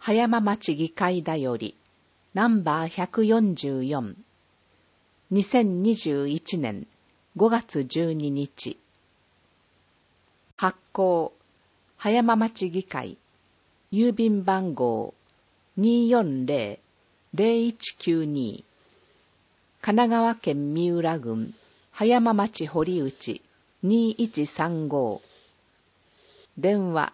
葉山町議会だよりナンバー144 2021年5月12日発行葉山町議会郵便番号 240-0192 神奈川県三浦郡葉山町堀内2135電話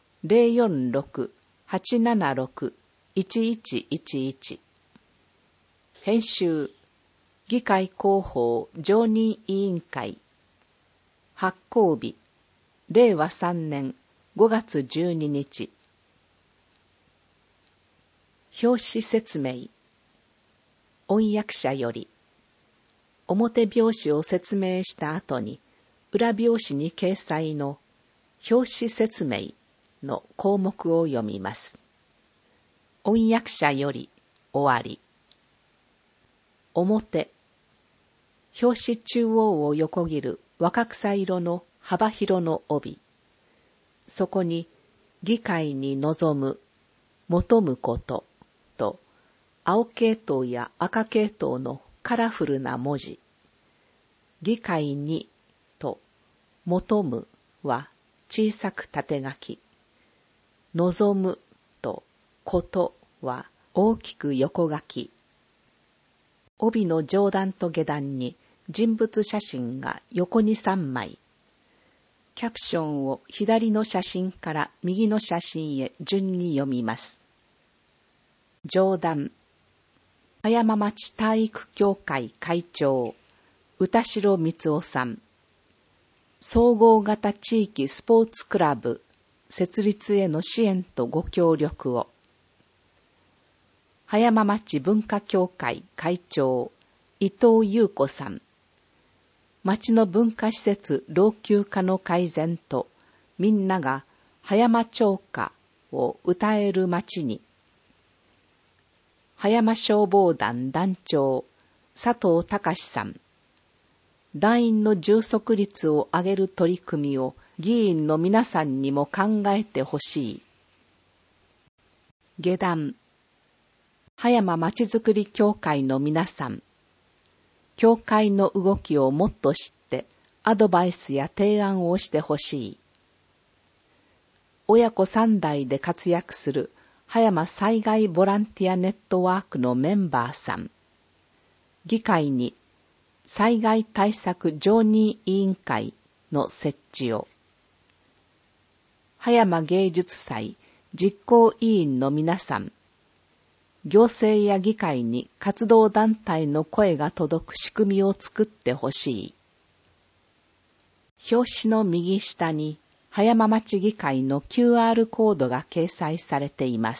046-876-1111 編集議会広報常任委員会発行日令和3年5月12日表紙説明音訳者より表表紙を説明した後に裏表紙に掲載の表紙説明の項目を読みます。音訳者より終わり。表。表紙中央を横切る若草色の幅広の帯。そこに議会に臨む、求むことと青系統や赤系統のカラフルな文字。議会にと求むは小さく縦書き。望むとことは大きく横書き。帯の上段と下段に人物写真が横に3枚。キャプションを左の写真から右の写真へ順に読みます。上段。葉山町体育協会会長、歌代光夫さん。総合型地域スポーツクラブ設立への支援とご協力を。葉山町文化協会会長、伊藤優子さん。町の文化施設老朽化の改善と、みんなが葉山町歌を歌える町に。葉山消防団団長、佐藤隆さん。団員の充足率を上げる取り組みを議員の皆さんにも考えてほしい。下段。葉山まちづくり協会の皆さん。協会の動きをもっと知ってアドバイスや提案をしてほしい。親子3代で活躍する葉山災害ボランティアネットワークのメンバーさん。議会に災害対策常任委員会の設置を。葉山芸術祭実行委員の皆さん。行政や議会に活動団体の声が届く仕組みを作ってほしい。表紙の右下に葉山町議会の QR コードが掲載されています。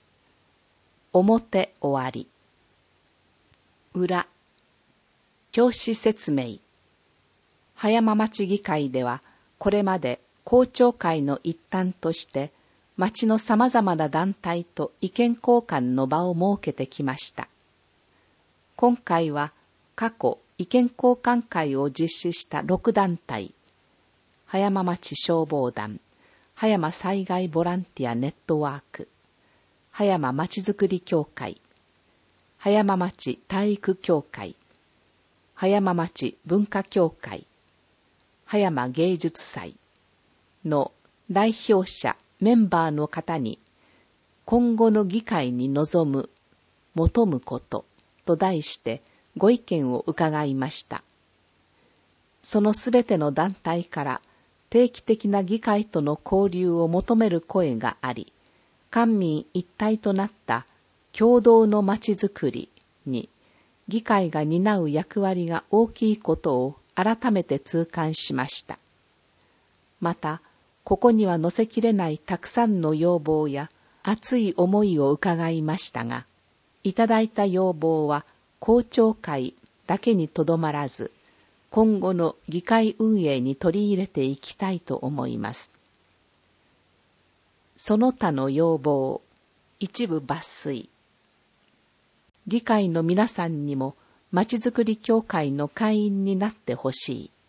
表終わり。裏。表紙説明。葉山町議会ではこれまで公聴会の一端として町の様々な団体と意見交換の場を設けてきました。今回は過去意見交換会を実施した6団体、葉山町消防団、葉山災害ボランティアネットワーク、葉山まちづくり協会、葉山町体育協会、葉山町文化協会、葉山芸術祭の代表者メンバーの方に今後の議会に臨む、求むことと題してご意見を伺いました。そのすべての団体から定期的な議会との交流を求める声があり、官民一体となった共同のまちづくりに議会が担う役割が大きいことを改めて痛感しました。また、ここには載せきれないたくさんの要望や熱い思いを伺いましたが、いただいた要望は公聴会だけにとどまらず、今後の議会運営に取り入れていきたいと思います。その他の要望、一部抜粋。議会の皆さんにもまちづくり協会の会員になってほしい。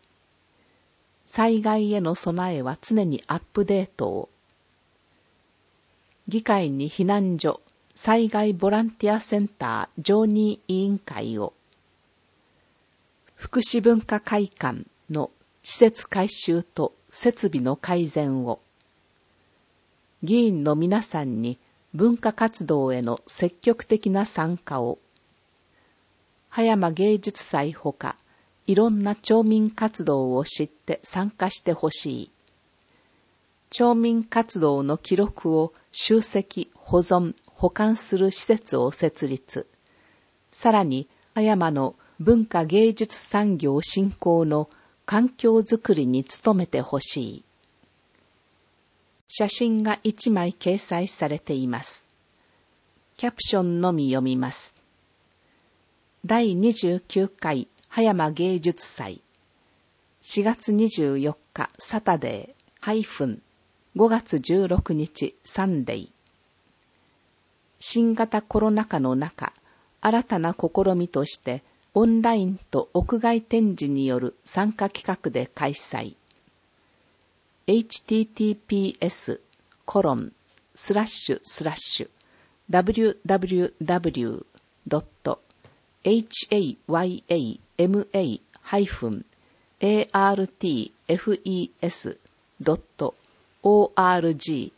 災害への備えは常にアップデートを。 議会に避難所、災害ボランティアセンター常任委員会を、福祉文化会館の施設改修と設備の改善を、議員の皆さんに文化活動への積極的な参加を、葉山芸術祭ほか、いろんな町民活動を知って参加してほしい。町民活動の記録を集積、保存、保管する施設を設立。さらに、葉山の文化芸術産業振興の環境づくりに努めてほしい。写真が1枚掲載されています。キャプションのみ読みます。第29回葉山芸術祭。4月24日サタデー、5月16日サンデー。新型コロナ禍の中、新たな試みとしてオンラインと屋外展示による参加企画で開催。https://www.hayama-artfes.org/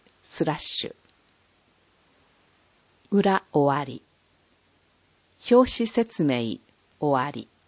裏終わり。表紙説明終わり。